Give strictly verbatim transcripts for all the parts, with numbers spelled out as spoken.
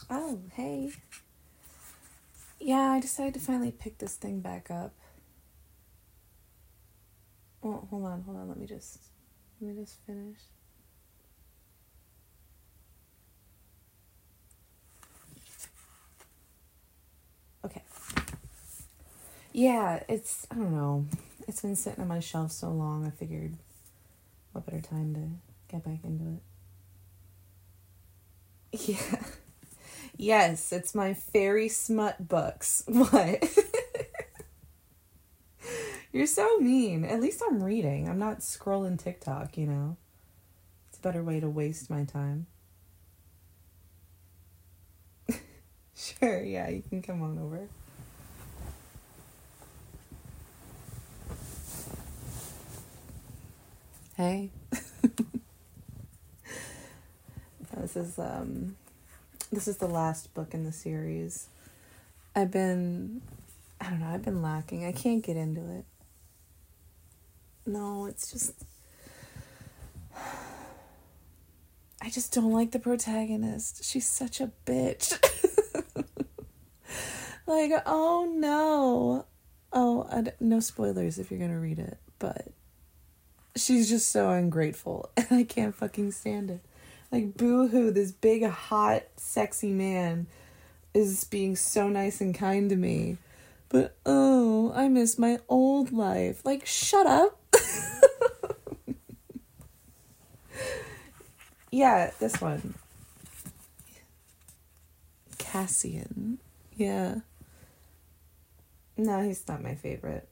Oh, hey. Yeah, I decided to finally pick this thing back up. Oh, hold on, hold on. Let me just, let me just finish. Okay. Yeah, it's, I don't know. It's been sitting on my shelf so long, I figured what better time to get back into it. Yeah. Yes, it's my fairy smut books. What? You're so mean. At least I'm reading. I'm not scrolling TikTok, you know? It's a better way to waste my time. Sure, yeah, you can come on over. Hey. This is um this is the last book in the series. I've been I don't know, I've been lacking. I can't get into it. No, it's just I just don't like the protagonist. She's such a bitch. Like, oh no. Oh, I d- no spoilers if you're going to read it, but she's just so ungrateful and I can't fucking stand it. Like, boo-hoo, this big, hot, sexy man is being so nice and kind to me. But, oh, I miss my old life. Like, shut up. Yeah, this one. Cassian. Yeah. No, he's not my favorite.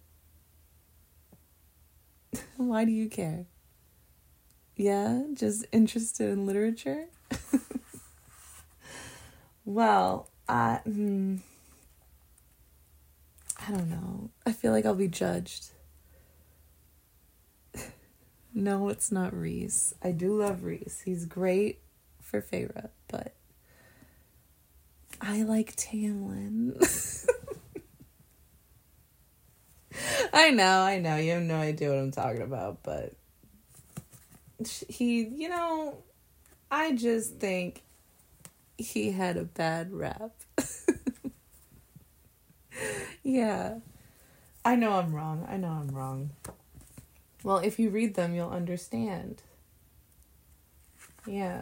Why do you care? Yeah, just interested in literature? Well, I, hmm, I don't know. I feel like I'll be judged. No, it's not Rhys. I do love Rhys. He's great for Feyre, but I like Tamlin. I know, I know. You have no idea what I'm talking about, but he, you know, I just think he had a bad rap. Yeah. I know I'm wrong. I know I'm wrong. Well, if you read them, you'll understand. Yeah.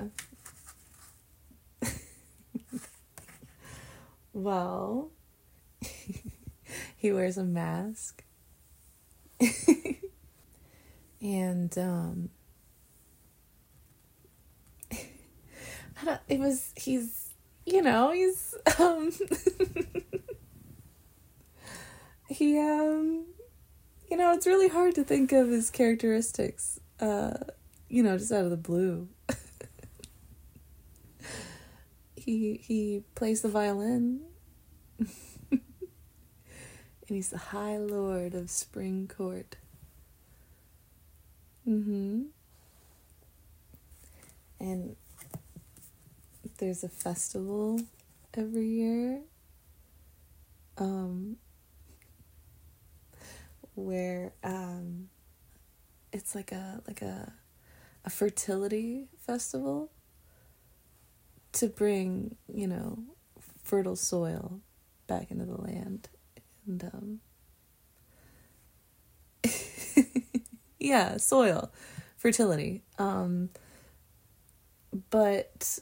Well, he wears a mask. And, um, I don't, it was, he's, you know, he's, um, he, um, you know, it's really hard to think of his characteristics, uh, you know, just out of the blue. he, he plays the violin. And he's the High Lord of Spring Court. Mm-hmm. And there's a festival every year. Um, where um, it's like a like a a fertility festival to bring, you know, fertile soil back into the land. And um yeah, soil, fertility. Um but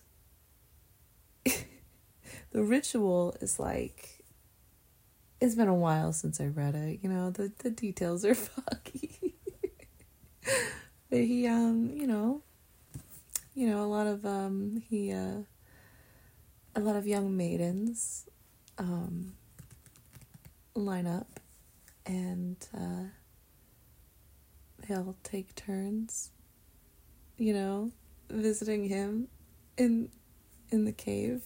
the ritual is like, it's been a while since I read it, you know, the, the details are foggy. But he, um, you know, you know, a lot of, um, he, uh, a lot of young maidens, um, line up and, uh, they all take turns, you know, visiting him in, in the cave.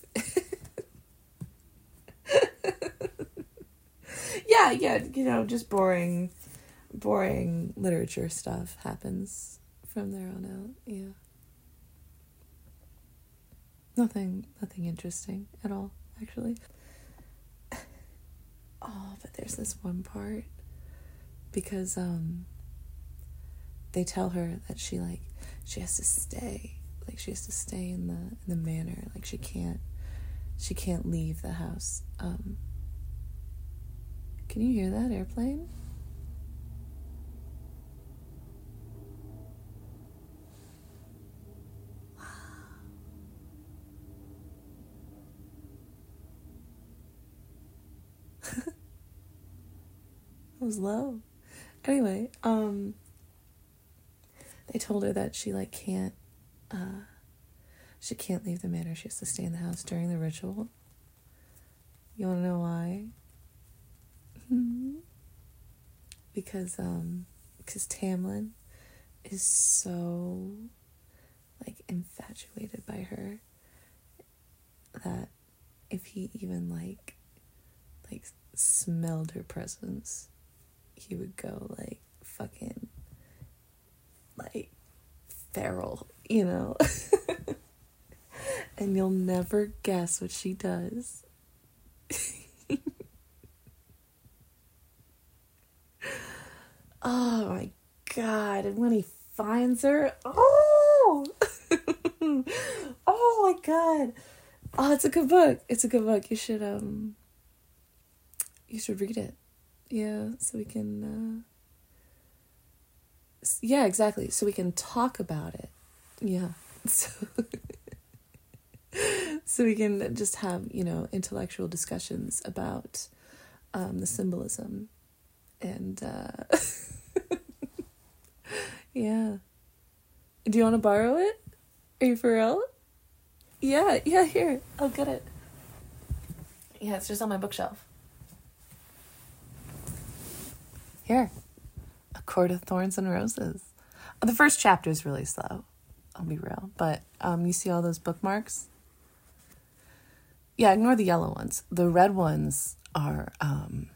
Yeah, yeah, you know, just boring, boring literature stuff happens from there on out. Yeah, nothing, nothing interesting at all, actually. Oh, but there's this one part because um, they tell her that she like she has to stay, like she has to stay in the in the manor, like she can't she can't leave the house. Um, can you hear that airplane? It was low. Anyway, um, they told her that she like can't, uh, she can't leave the manor. She has to stay in the house during the ritual. You want to know why? Because um, because Tamlin is so like infatuated by her that if he even like like smelled her presence, he would go like fucking like feral, you know. And you'll never guess what she does. Oh my god, and when he finds her, oh oh my god. Oh, it's a good book. It's a good book. You should um you should read it. Yeah, so we can uh yeah, exactly. So we can talk about it. Yeah. So so we can just have, you know, intellectual discussions about um the symbolism and uh yeah. Do you want to borrow it? Are you for real? Yeah, yeah, here. I'll get it. Yeah, it's just on my bookshelf. Here. A Court of Thorns and Roses. Oh, the first chapter is really slow. I'll be real. But um, you see all those bookmarks? Yeah, ignore the yellow ones. The red ones are... Um,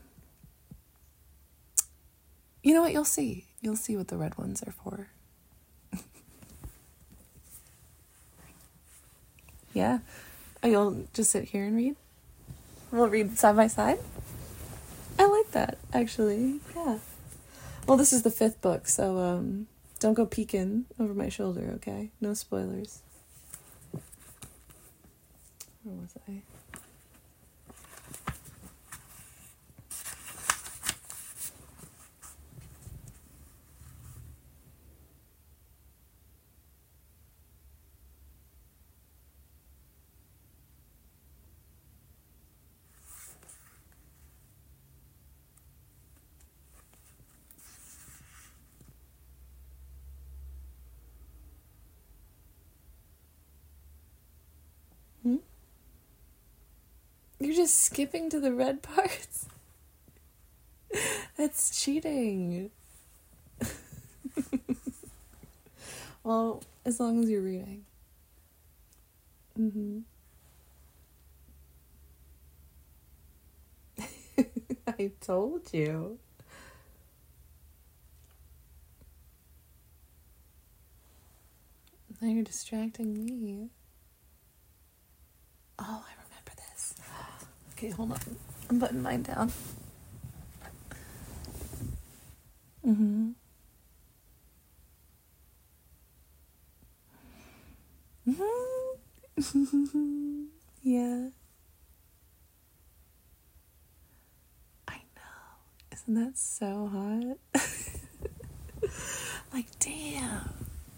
you know what? You'll see. You'll see what the red ones are for. Yeah. Oh, you'll just sit here and read? We'll read side by side? I like that, actually. Yeah. Well, this is the fifth book, so um, don't go peeking over my shoulder, okay? No spoilers. Where was I? Hmm? You're just skipping to the red parts? That's cheating. Well, as long as you're reading. Mm-hmm. I told you. Now you're distracting me. Oh, I remember this. Okay, hold on. I'm putting mine down. Mm-hmm. Mm-hmm. Yeah. I know. Isn't that so hot? Like, damn.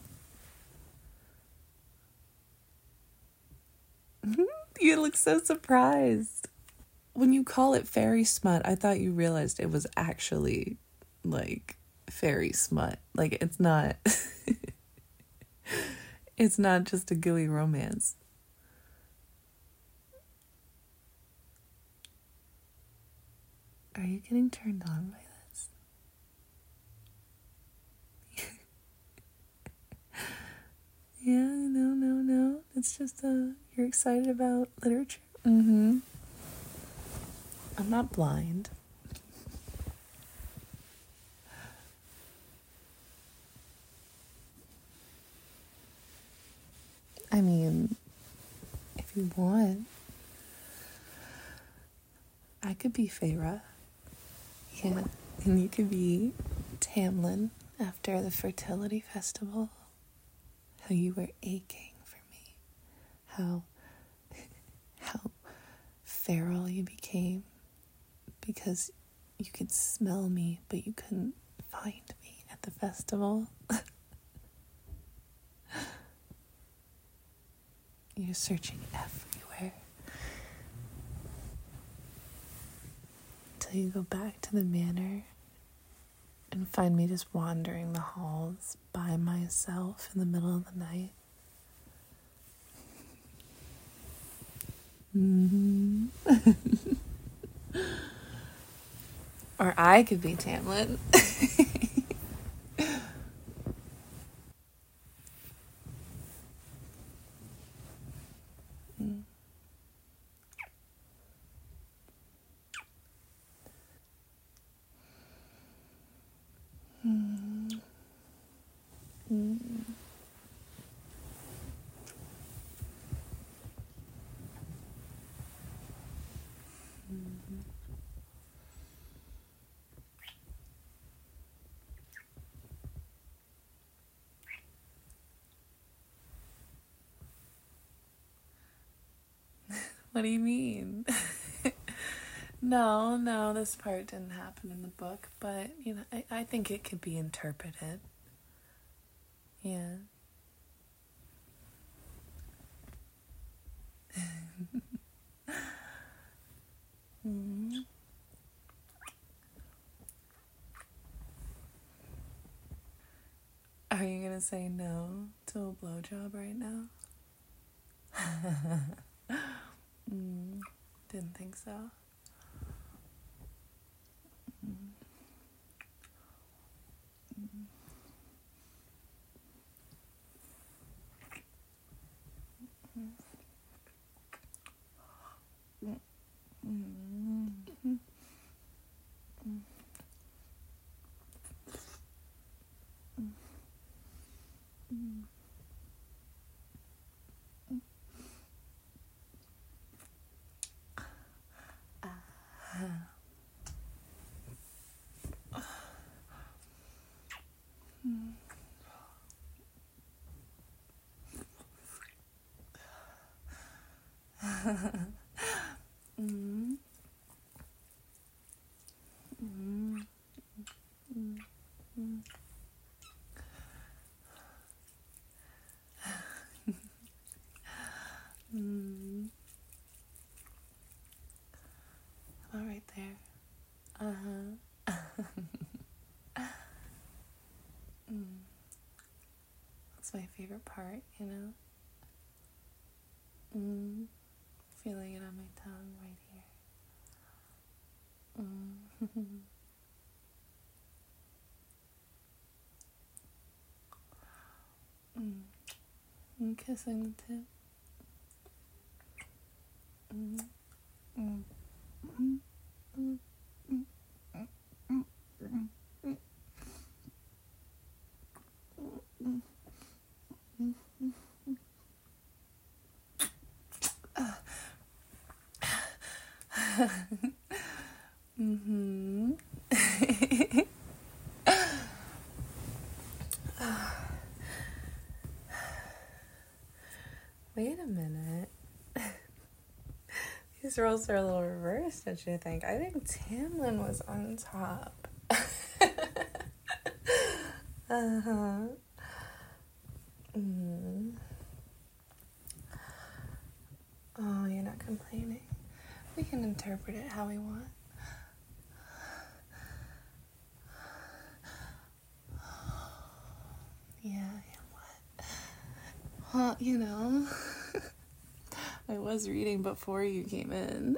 You look so surprised. When you call it fairy smut, I thought you realized it was actually, like, fairy smut. Like, it's not... It's not just a gooey romance. Are you getting turned on by this? Yeah, no, no, no. It's just, uh, you're excited about literature? Mm-hmm. I'm not blind. I mean, if you want, I could be Feyre. Yeah, and you could be Tamlin after the fertility festival. How you were aching for me. How, how feral you became because you could smell me, but you couldn't find me at the festival. You're searching everywhere until you go back to the manor and find me just wandering the halls by myself in the middle of the night. Mm-hmm. Or I could be Tamlin. mm. Mm. Mm. What do you mean? no, no, this part didn't happen in the book, but, you know, I, I think it could be interpreted. Yeah. mm. Are you gonna say no to a blowjob right now? mm. Didn't think so. Mm. Mm. Mm. Mm. Mm. Mm. Mm. mm. Mm. Mm. Mm. mm. All right there. Uh-huh. mm. That's my favorite part, you know? Mm. Feeling it on my tongue right here. Mm. mm. And kissing the tip. Mm. Mm. Mm. Mm. Mm. Mm. Mm. Mm. Mm. Mm. mm-hmm. Wait a minute. These roles are a little reversed, don't you think? I think Tamlin was on top. uh-huh. Mm. Oh, you're not complaining. We can interpret it how we want. Yeah, yeah, what? Well, you know, I was reading before you came in.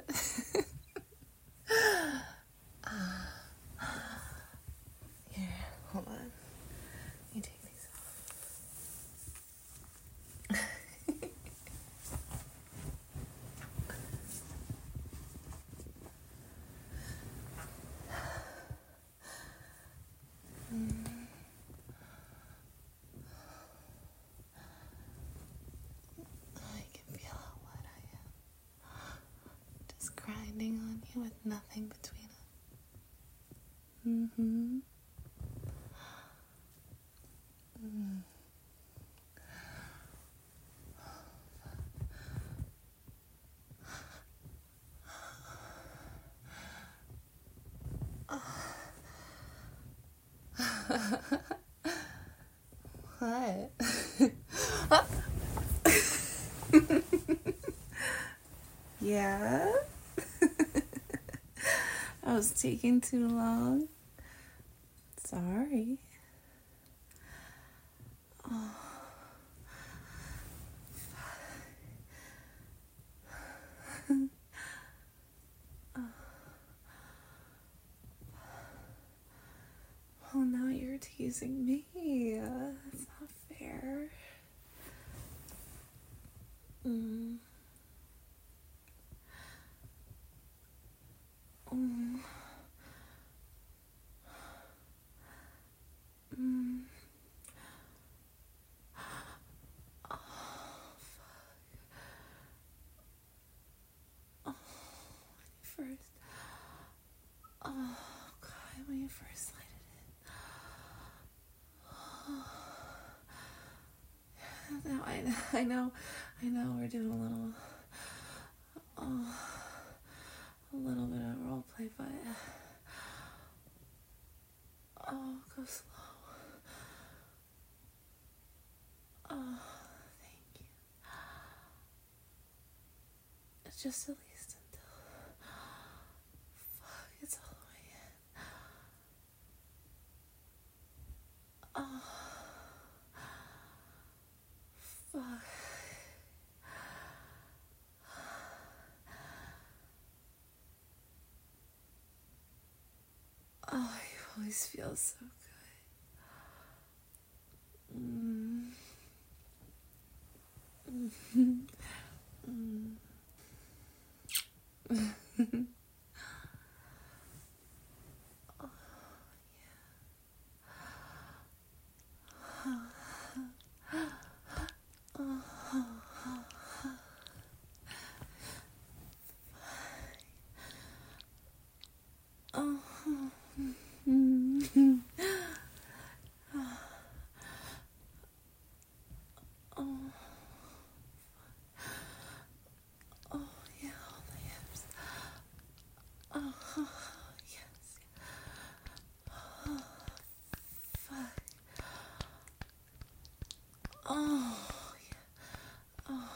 Here, hold on. Let me take these off. Grinding on you with nothing between us. Mm-hmm. Mm. What? Yeah? I was taking too long. Sorry. Oh. Well, now you're teasing me. That's not fair. Mm. Mm. Mm. Oh, fuck. Oh, when you first. Oh, God, when you first lighted it. Now I, I know, I know we're doing a little, oh, a little bit of role play, but, oh, go slow. Oh, thank you. It's just at least until, fuck, it's all the way in. Oh, fuck. Oh, you always feel so good. Mm. Mm. Mm. Oh, yeah. Oh. Oh. Mm. Oh. Oh, yeah, all the hips. Oh, yes. Oh, fuck. Oh, yeah. Oh.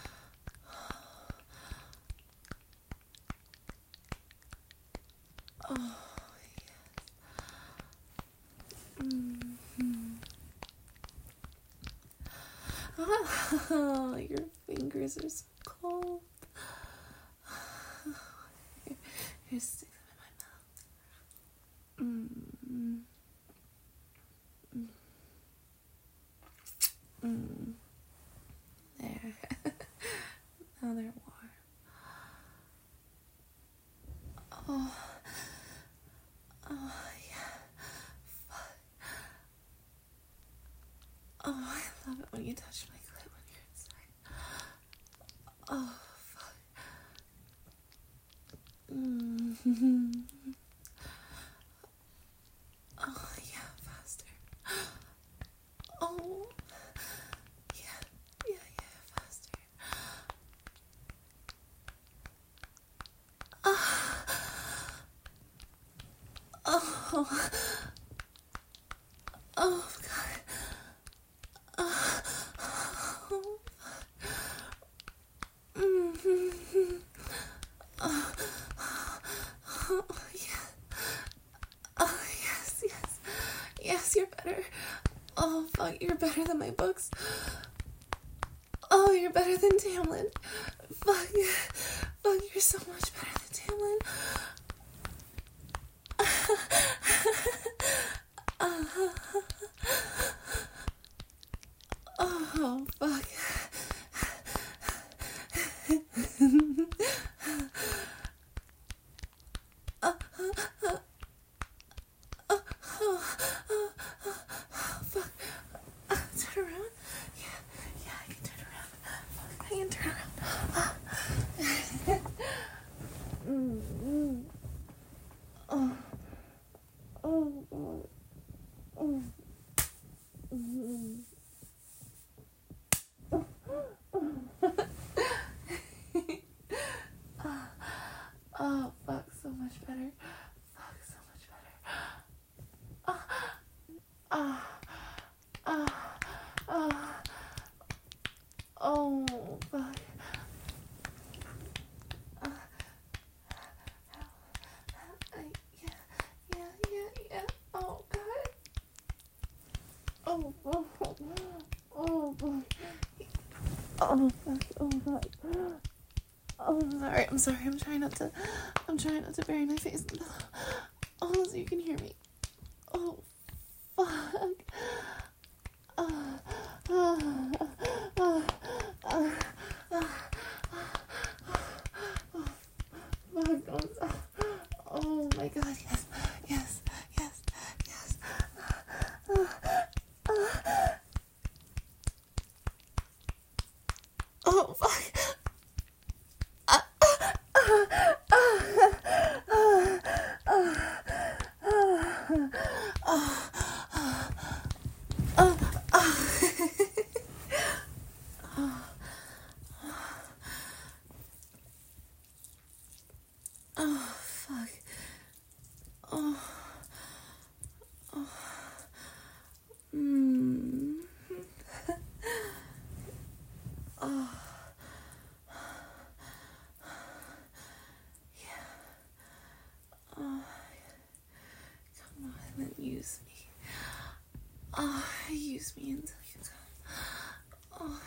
Oh, yes. Mm-hmm. Oh, your fingers are so cold. Here, here, stick them in my mouth. Mm-hmm. Mm. There. Now they're warm. Oh. Oh, yeah. Fuck. Oh, I love it when you touch my clit when you're inside. Oh, fuck. Mm-hmm. Oh, yeah, faster. Oh. Yeah, yeah, yeah, faster. Oh. Oh. Oh, God. Oh. Mm-hmm. Oh. Oh, yeah. Oh, yes, yes. Yes, you're better. Oh, fuck, you're better than my books. Oh, you're better than Tamlin. Fuck. Fuck, you're so much better than Tamlin. Oh, fuck. Oh, fuck. Uh, turn around. Yeah, yeah, I can turn around. Fuck, I can turn around. Mm-hmm. Oh, oh, God. Oh. Mm-hmm. Oh, fuck, so much better. Fuck, so much better. Oh, oh, oh, oh, oh, fuck, oh, God. Oh, I'm sorry, I'm sorry, I'm trying not to, I'm trying not to bury my face in the pillow. Oh, so you can hear me. Oh, fuck. Uh, uh, uh, uh, uh, fuck, oh my God, yes, yes, yes, yes. Uh, uh, oh, fuck. Uh, uh, uh, uh, uh, oh, fuck. Oh. Oh. Mm. Oh. Yeah. Oh. Come on and use me. Oh, use me until you come. Oh.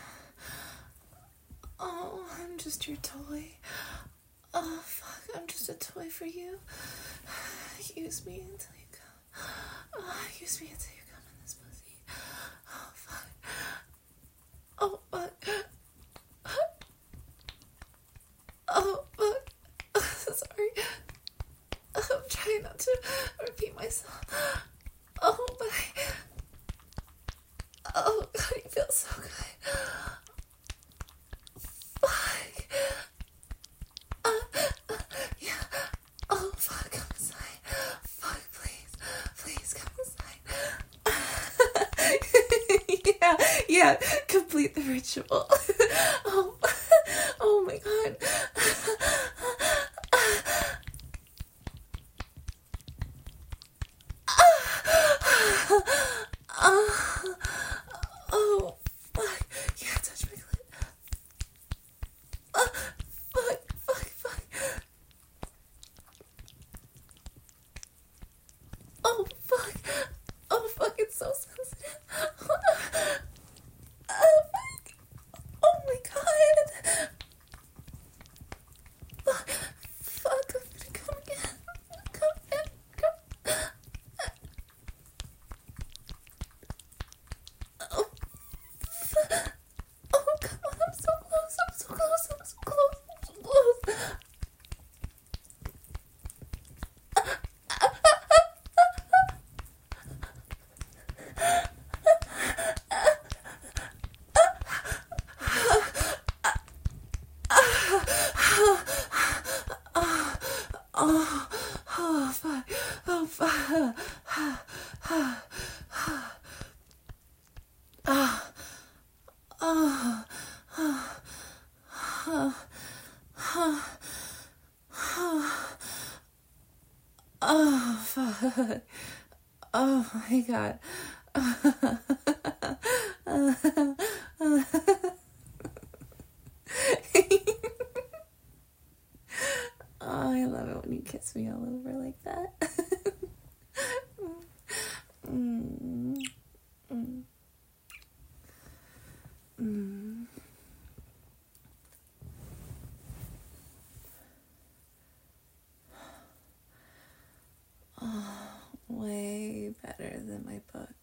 Oh, I'm just your toy. Oh, fuck, I'm just a toy for you. Use me until you come. Oh, use me until you come in this pussy. Oh, fuck. Oh, fuck. Oh, fuck. Sorry. I'm trying not to repeat myself. Oh, but I... Oh, God, you feel so good. Fuck. Uh, uh, yeah. Oh, fuck, come inside. Fuck, please. Please come inside. yeah, yeah. Complete the ritual. oh, oh my God. oh, oh, fuck. Yeah, touch my clit. Uh, fuck, fuck, fuck. Oh, fuck. Oh, fuck, it's so sensitive. uh, fuck. Oh, my God. Fuck, fuck, I'm gonna come again. Come again. Come. Oh, fuck. Oh, come on, I'm so close, I'm so close, I'm so close, I'm so close. Oh, oh, fuck, oh, fuck. Ah, ah, ah, ah, ah, oh, fuck. Oh my God. Oh, I love it when you kiss me all over like that. mm. Mm. Mm. Oh, way better than my book.